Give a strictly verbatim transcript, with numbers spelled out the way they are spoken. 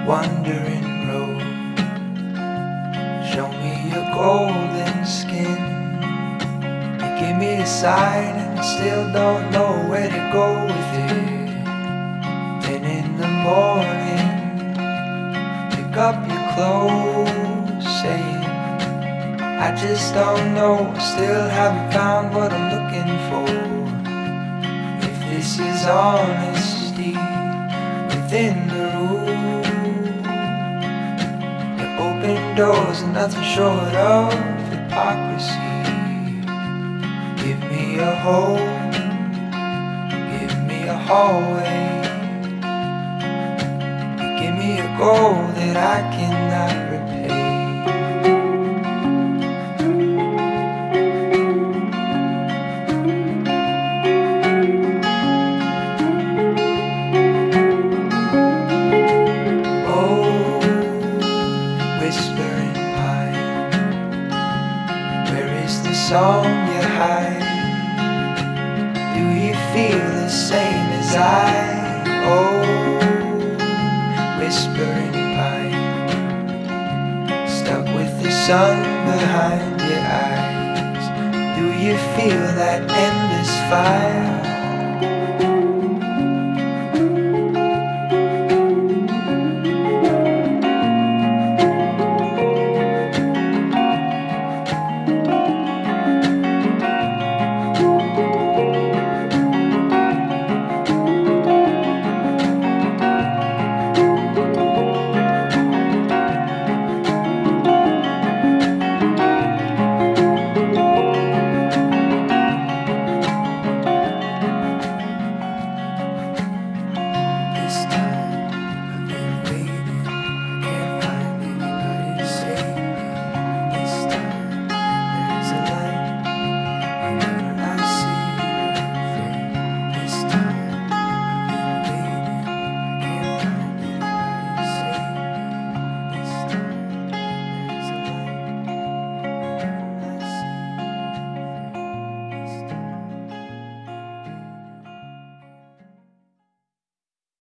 wandering road. Show me your golden skin. You give me a sign and I still don't know where to go with it. Then in the morning, pick up your clothes, saying I just don't know, I still haven't found what I'm looking for. If this is honesty within the room, your open doors are nothing short of hypocrisy. Give me a home, give me a hallway. You give me a goal that I cannot repay. Whispering pine, where is the song you hide? Do you feel the same as I? Oh, whispering pine, stuck with the sun behind your eyes. Do you feel that endless fire?